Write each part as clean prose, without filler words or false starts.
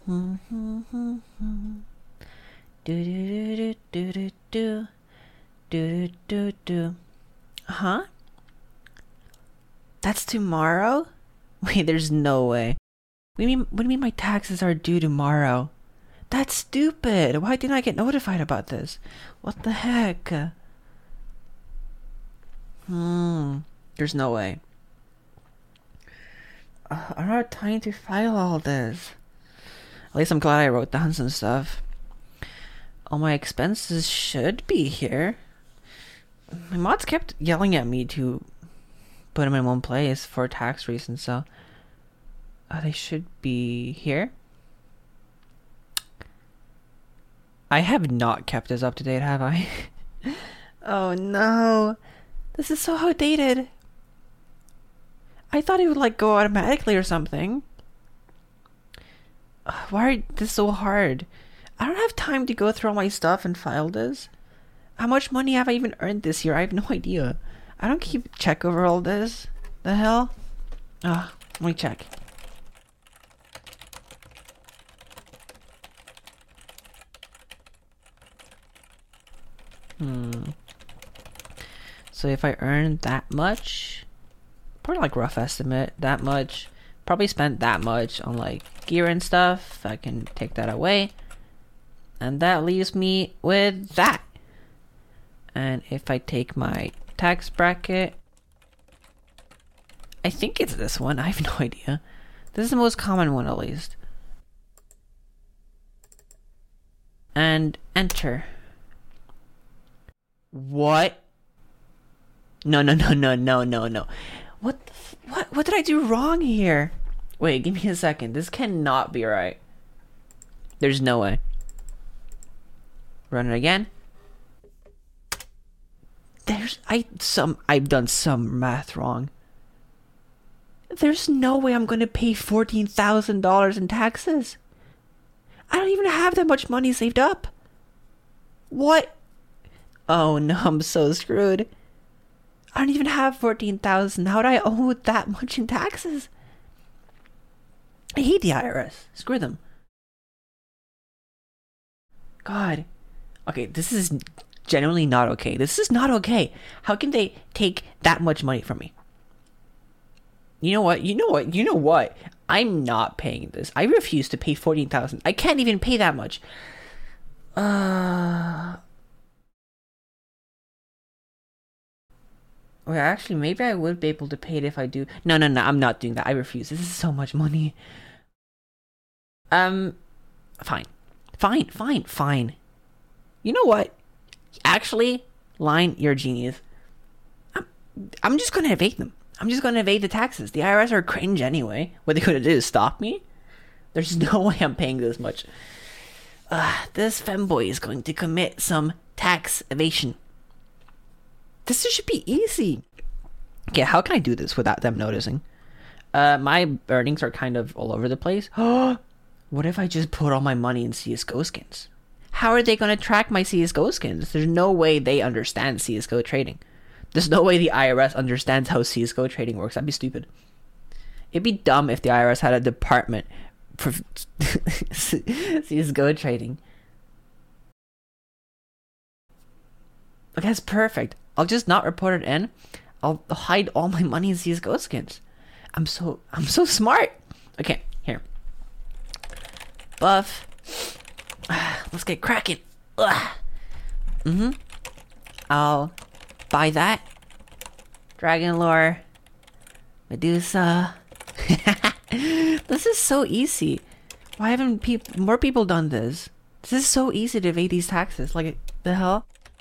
Do do do do do do do do do. Huh? That's tomorrow? Wait, there's no way. What do you mean my taxes are due tomorrow? That's stupid. Why didn't I get notified about this? What the heck? There's no way. I don't have time to file all this. At least I'm glad I wrote down some stuff. All my expenses should be here. My mods kept yelling at me to put them in one place for tax reasons, so they should be here. I have not kept this up to date, have I? Oh no. This is so outdated. I thought it would like go automatically or something. Why are this so hard? I don't have time to go through all my stuff and file this. How much money have I even earned this year? I have no idea. I don't keep check over all this. The hell? Let me check. So if I earn that much, probably like rough estimate, that much, probably spent that much on like gear and stuff, I can take that away. And that leaves me with that. And if I take my tax bracket, I think it's this one, I have no idea. This is the most common one at least. And enter. What? No. What did I do wrong here? Wait, give me a second. This cannot be right. There's no way. Run it again. I've done some math wrong. There's no way I'm going to pay $14,000 in taxes. I don't even have that much money saved up. What? Oh no, I'm so screwed. I don't even have 14,000. How would I owe that much in taxes? I hate the IRS. Screw them. God. Okay, this is genuinely not okay. This is not okay. How can they take that much money from me? You know what? I'm not paying this. I refuse to pay 14,000. I can't even pay that much. Well, actually, maybe I would be able to pay it if I do. No, I'm not doing that. I refuse. This is so much money. Fine. You know what? Actually, Line, you're a genius. I'm just gonna evade them. I'm just gonna evade the taxes. The IRS are cringe anyway. What they're gonna do is stop me? There's no way I'm paying this much. This femboy is going to commit some tax evasion. This should be easy. Okay, how can I do this without them noticing? My earnings are kind of all over the place. What if I just put all my money in CSGO skins? How are they going to track my CSGO skins? There's no way they understand CSGO trading. There's no way the IRS understands how CSGO trading works. That'd be stupid. It'd be dumb if the IRS had a department for CSGO trading. Okay, that's perfect. I'll just not report it in. I'll hide all my money in CSGO skins. I'm so smart. Okay, here. Buff. Let's get cracking. I'll buy that. Dragon lore. Medusa. This is so easy. Why haven't more people done this? This is so easy to evade these taxes. Like, the hell?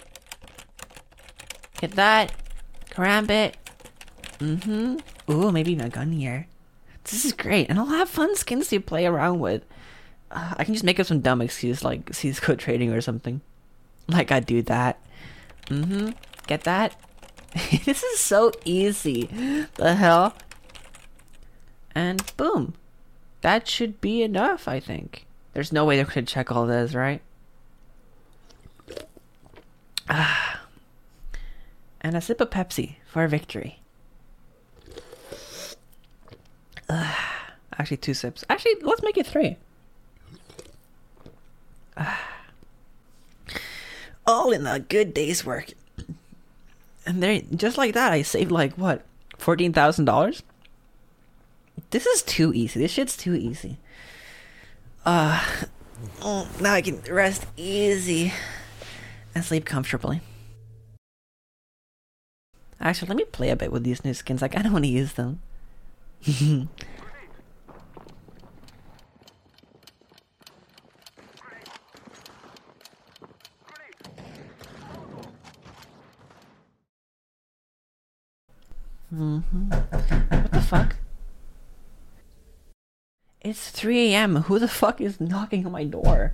Get that. Karambit. Ooh, maybe even a gun here. This is great. And I'll have fun skins to play around with. I can just make up some dumb excuse like CSGO trading or something. Like I do that. Get that? This is so easy. The hell? And boom. That should be enough, I think. There's no way they're going to check all this, right? And a sip of Pepsi for victory. Actually, 2 sips. Actually, let's make it 3. all in a good day's work. And there, just like that, I saved like what, $14,000? This is too easy. This shit's too easy. Now I can rest easy and sleep comfortably. Actually, let me play a bit with these new skins. I kind of want to use them. What the fuck? It's 3 a.m. Who the fuck is knocking on my door?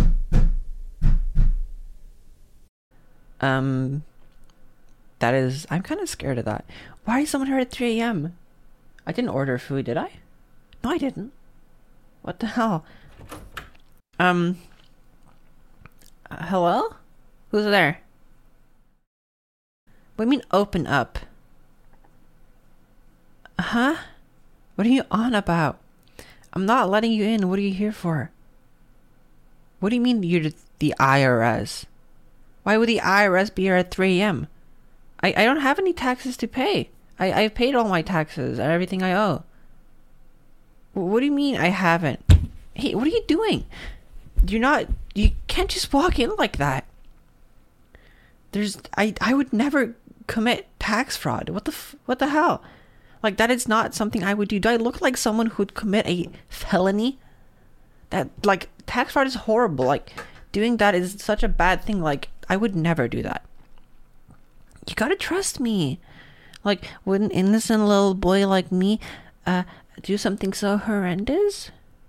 That is... I'm kind of scared of that. Why is someone here at 3 a.m.? I didn't order food, did I? No, I didn't. What the hell? Hello? Who's there? What do you mean, open up? Huh? What are you on about? I'm not letting you in. What are you here for? What do you mean you're the IRS? Why would the IRS be here at 3 a.m.? I don't have any taxes to pay. I've paid all my taxes and everything I owe. What do you mean I haven't? Hey, what are you doing? You can't just walk in like that. I would never commit tax fraud. What the hell? Like, that is not something I would do. Do I look like someone who'd commit a felony? That, like, tax fraud is horrible. Like, doing that is such a bad thing. Like, I would never do that. You gotta trust me. Like, would an innocent little boy like me do something so horrendous?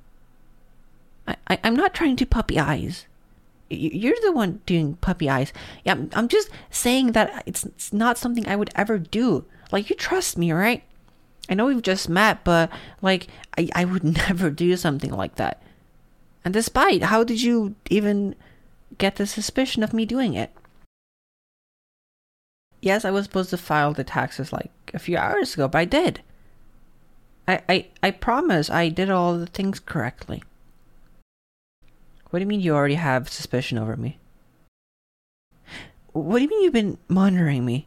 I'm not trying to puppy eyes. You're the one doing puppy eyes. Yeah, I'm just saying that it's not something I would ever do. Like, you trust me, right? I know we've just met, but, like, I would never do something like that. And despite, how did you even get the suspicion of me doing it? Yes, I was supposed to file the taxes, like, a few hours ago, but I did. I promise I did all the things correctly. What do you mean you already have suspicion over me? What do you mean you've been monitoring me?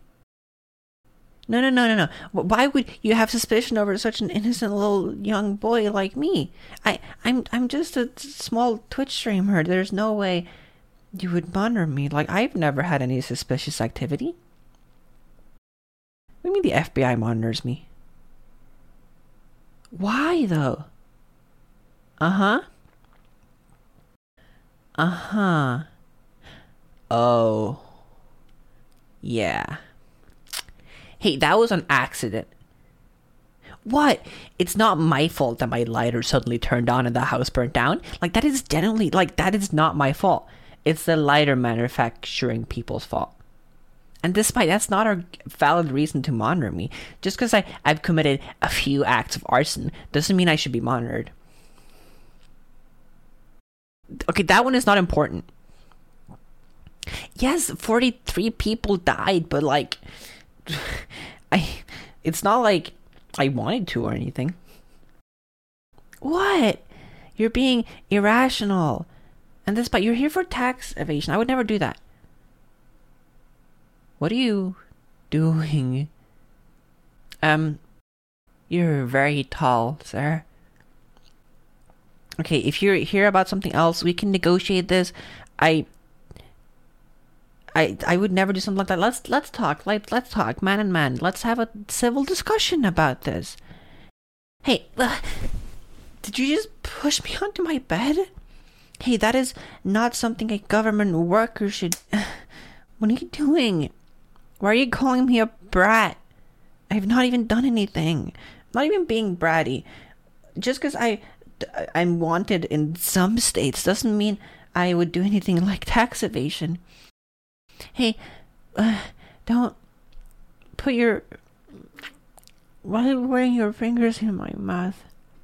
No. Why would you have suspicion over such an innocent little young boy like me? I'm just a small Twitch streamer. There's no way you would monitor me. Like, I've never had any suspicious activity. What do you mean the FBI monitors me? Why, though? Uh-huh. Oh. Yeah. Hey, that was an accident. What? It's not my fault that my lighter suddenly turned on and the house burnt down. Like, that is generally, like, that is not my fault. It's the lighter manufacturing people's fault. And despite that's not a valid reason to monitor me. Just because I've committed a few acts of arson doesn't mean I should be monitored. Okay, that one is not important. Yes, 43 people died, but like... it's not like I wanted to or anything. What? You're being irrational. And despite you're here for tax evasion. I would never do that. What are you doing? You're very tall, sir. Okay, if you're here about something else, we can negotiate this. I would never do something like that. Let's talk. Let's talk, man and man. Let's have a civil discussion about this. Hey, did you just push me onto my bed? Hey, that is not something a government worker should... What are you doing? Why are you calling me a brat? I have not even done anything. I'm not even being bratty. Just because I'm wanted in some states doesn't mean I would do anything like tax evasion. Hey, don't put your... Why are you putting your fingers in my mouth?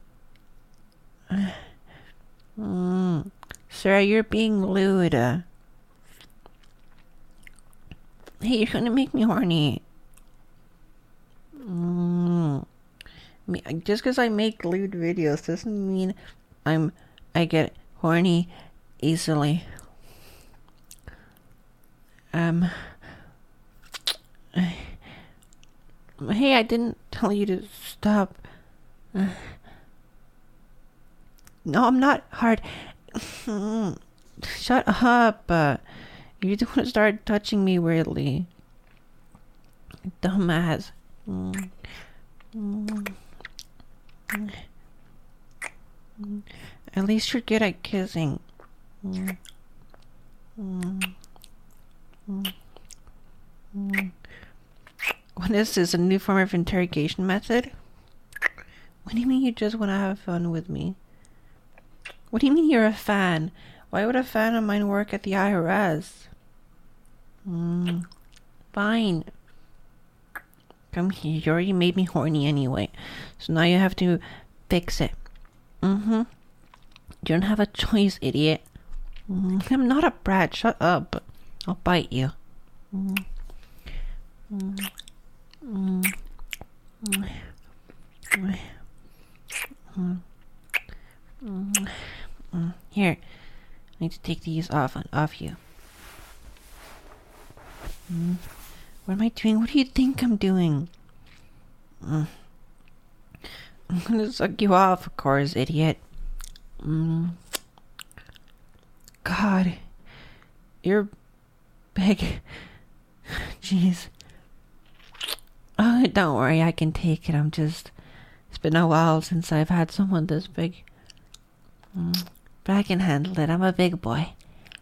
Sir, you're being lewd. Hey, you're gonna make me horny. Just because I make lewd videos doesn't mean I get horny easily. Um, hey, I didn't tell you to stop. No, I'm not hard. Shut up. You don't want to start touching me weirdly. Dumbass. At least you're good at kissing. What is this, a new form of interrogation method? What do you mean you just want to have fun with me? What do you mean you're a fan? Why would a fan of mine work at the IRS? Fine. Come here, you already made me horny anyway. So now you have to fix it. You don't have a choice, idiot. I'm not a brat, shut up. I'll bite you. Here, I need to take these off you. What am I doing? What do you think I'm doing? I'm gonna suck you off, of course, idiot. God, you're big. Jeez. Oh, don't worry, I can take it. It's been a while since I've had someone this big. But I can handle it. I'm a big boy.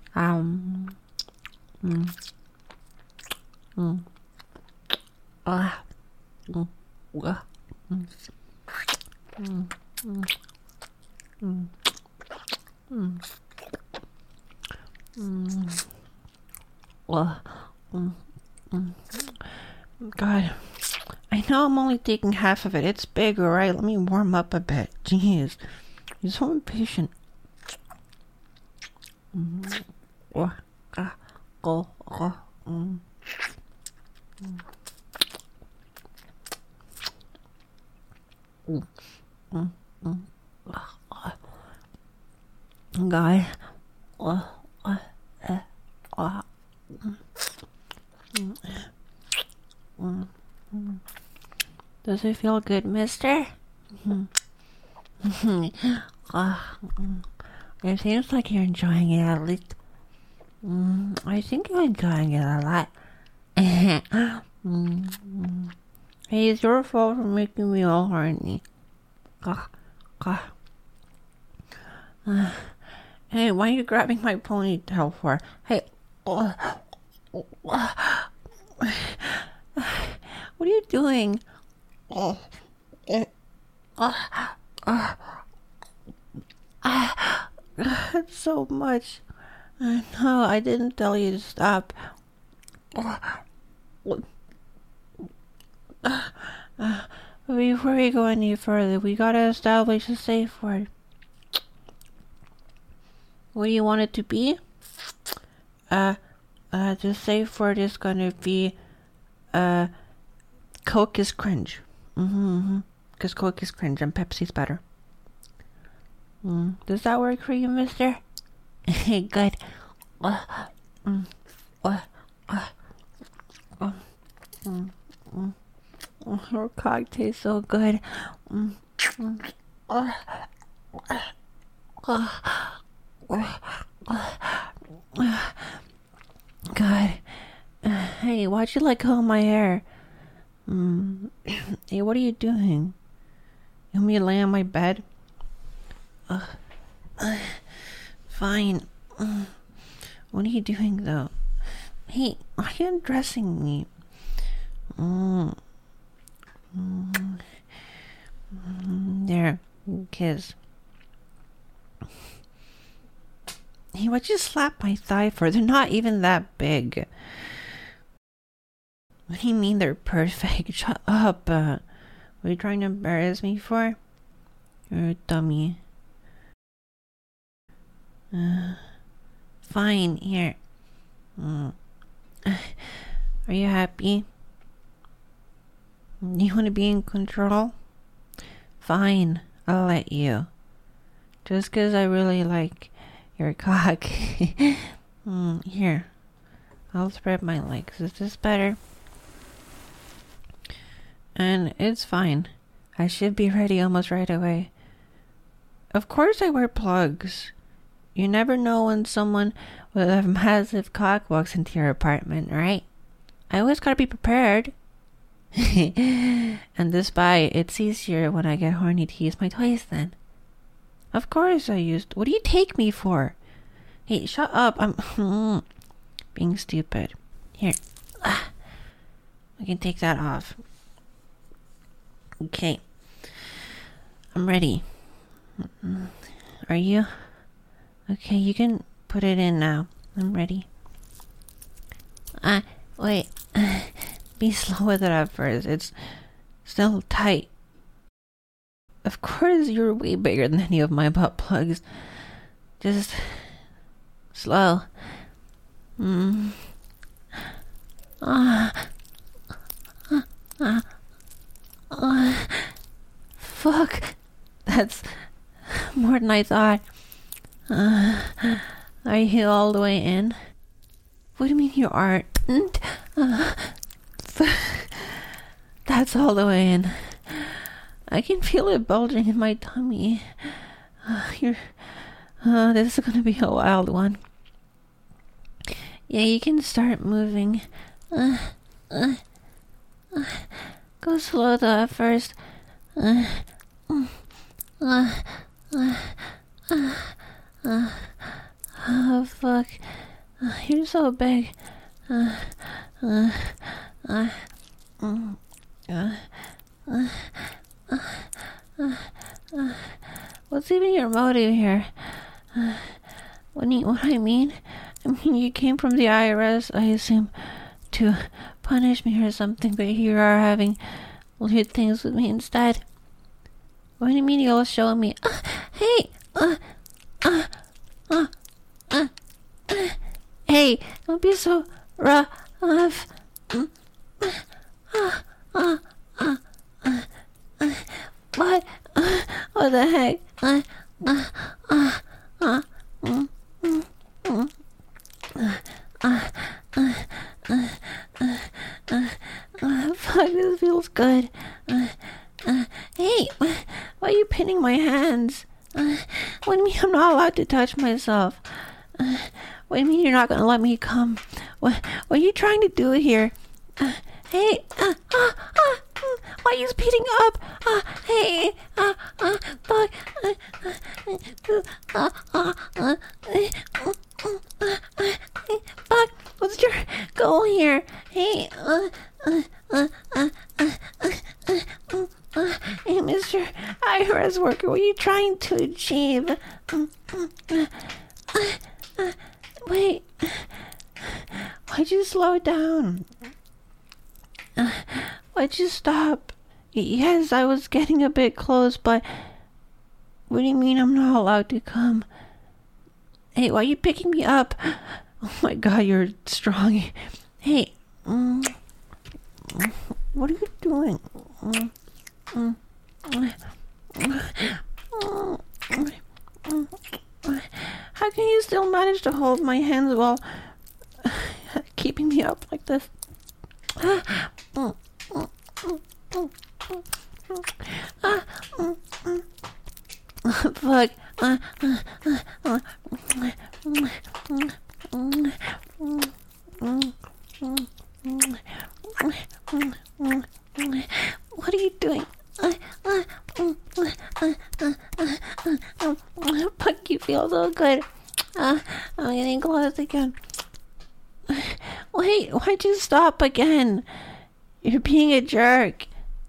God, I know I'm only taking half of it. It's big, alright? Let me warm up a bit. Jeez, you're so impatient. God. Does it feel good, mister? It seems like you're enjoying it at least. I think you're enjoying it a lot. Hey, it's your fault for making me all horny. Hey, why are you grabbing my ponytail for? Hey, what are you doing? That's so much. No, I didn't tell you to stop. Before we go any further, we gotta establish a safe word. What do you want it to be? The safe word is gonna be, Coke is cringe. Because Coke is cringe and Pepsi's better. Does that work for you, mister? Good. Your cock tastes so good. God. Hey, why'd you let go of my hair? Hey, what are you doing? You want me to lay on my bed? Fine. What are you doing, though? Hey, why are you undressing me? There, kiss. Hey, why'd you slap my thigh for? They're not even that big. What do you mean they're perfect? Shut up. What are you trying to embarrass me for? You're a dummy. Fine, here. Are you happy? You want to be in control? Fine, I'll let you. Just 'cause I really like your cock. Here. I'll spread my legs. Is this better? And it's fine. I should be ready almost right away. Of course I wear plugs. You never know when someone with a massive cock walks into your apartment, right? I always gotta be prepared. And despite it's easier when I get horny to use my toys then. Of course I used... What do you take me for? Hey, shut up. I'm being stupid. Here. I can take that off. Okay. I'm ready. Are you? Okay, you can put it in now. I'm ready. Wait. Be slow with it at first. It's still tight. Of course, you're way bigger than any of my butt plugs. Just slow. Fuck. That's more than I thought. Are you all the way in? What do you mean you aren't? That's all the way in. I can feel it bulging in my tummy. This is gonna be a wild one. Yeah, you can start moving. Go slow though at first. Oh fuck. You're so big. What's even your motive here? What I mean? You came from the IRS, I assume, to punish me or something, but here you are having weird things with me instead. What do you mean you'll show me? Hey! Hey, don't be so rough. What? What the heck? Fuck, this feels good. Hey, why are you pinning my hands? What do you mean I'm not allowed to touch myself? What do you mean you're not gonna let me come? What are you trying to do here? Hey, why are you speeding up? Hey, fuck. Fuck, what's your goal here? Hey, hey, Mr. IRS worker, what are you trying to achieve? Wait, why'd you slow down? Why'd you stop? Yes, I was getting a bit close, but what do you mean I'm not allowed to come? Hey, why are you picking me up? Oh my god, you're strong. Hey, what are you doing? How can you still manage to hold my hands while keeping me up like this? Fuck. What are you doing? Fuck, you feel so good. I'm getting close again. Wait, why'd you stop again? You're being a jerk.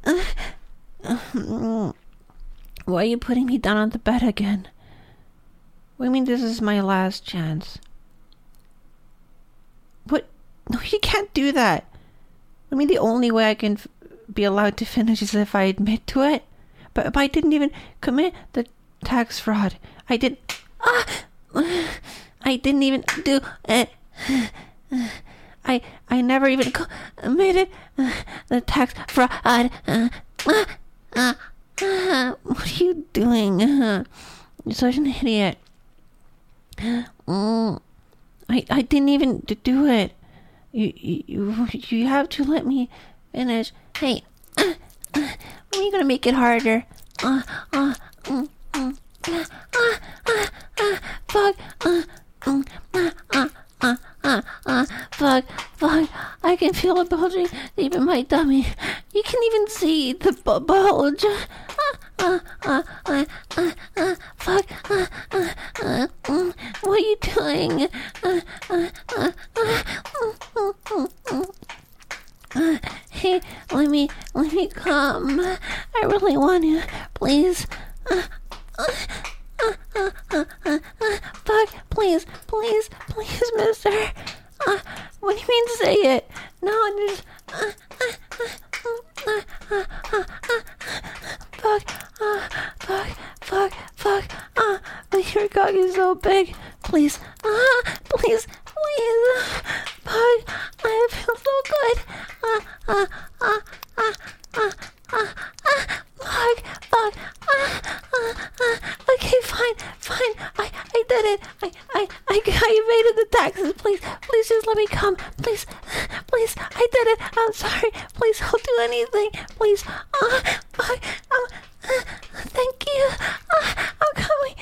Why are you putting me down on the bed again? What do you mean this is my last chance? What? No, you can't do that. I mean, the only way I can be allowed to finish is if I admit to it. But I didn't even commit the tax fraud. I didn't even do it. I never even committed the tax fraud. What are you doing? You're such an idiot. I didn't even do it. You have to let me finish. Hey, when are you gonna make it harder? Fuck. Fuck. I can feel it bulging deep in my tummy. You can even see the bulge. Fuck. What are you doing? Hey, let me come. I really want to. Please. Fuck, please, mister. What do you mean say it? No, just... Fuck. But your cock is so big. Please. Please. Fuck, I feel so good. Fuck. Okay, fine. I did it. I evaded the taxes. Please just let me come. Please, I did it. I'm sorry. Please, I'll do anything. Please. Fuck. Thank you. I'm coming.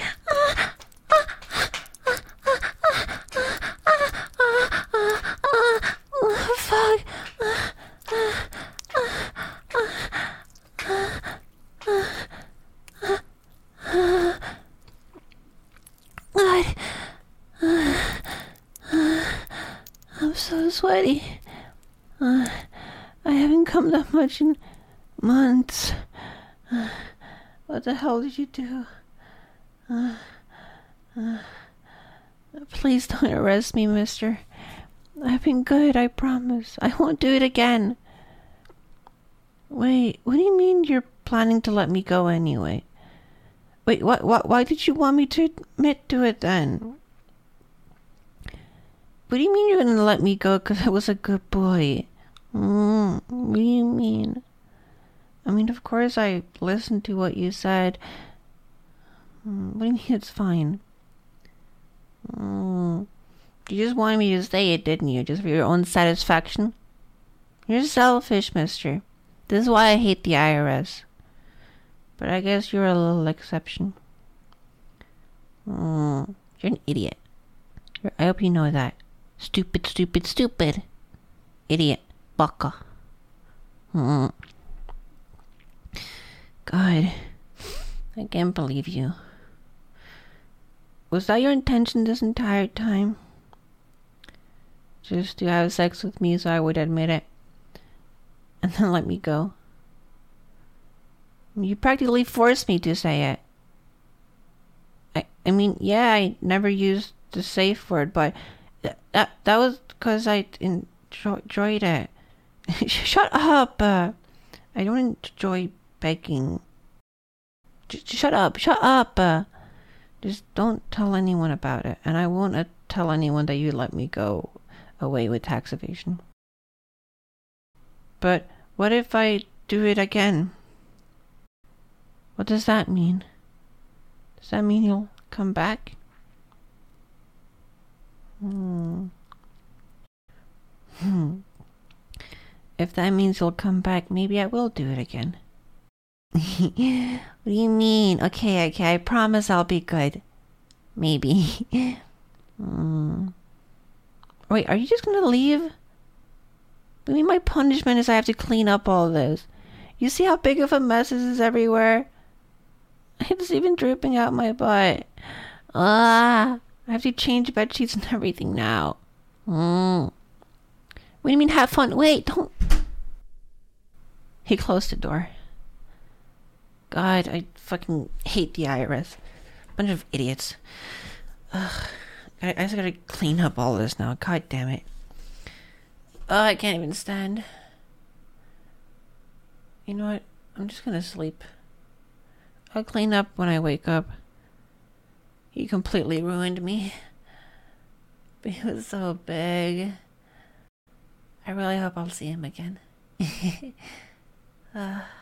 Fuck. God. I'm so sweaty. I haven't come that much in months. What the hell did you do? Please don't arrest me, mister. I've been good, I promise. I won't do it again. Wait, what do you mean you're planning to let me go anyway? Wait, why did you want me to admit to it then? What do you mean you're gonna let me go because I was a good boy? What do you mean? I mean, of course I listened to what you said. What do you mean it's fine? You just wanted me to say it, didn't you? Just for your own satisfaction? You're selfish, mister. This is why I hate the IRS. But I guess you're a little exception. You're an idiot. I hope you know that. Stupid. Idiot. Baka. God. I can't believe you. Was that your intention this entire time? Just to have sex with me so I would admit it? And then let me go? You practically forced me to say it. I mean, yeah, I never used the safe word, but that was because I enjoyed it. Shut up! I don't enjoy begging. Shut up! Just don't tell anyone about it, and I won't tell anyone that you let me go away with tax evasion. But what if I do it again? What does that mean? Does that mean you'll come back? If that means you'll come back, maybe I will do it again. What do you mean? Okay, I promise I'll be good. Maybe. Wait, are you just gonna leave? I mean, my punishment is I have to clean up all this. You see how big of a mess this is everywhere? It's even dripping out my butt. I have to change bed sheets and everything now. What do you mean have fun? Wait, don't... He closed the door. God, I fucking hate the IRS. Bunch of idiots. Ugh. I just gotta clean up all this now. God damn it. I can't even stand. You know what? I'm just gonna sleep. I'll clean up when I wake up. He completely ruined me. But he was so big. I really hope I'll see him again.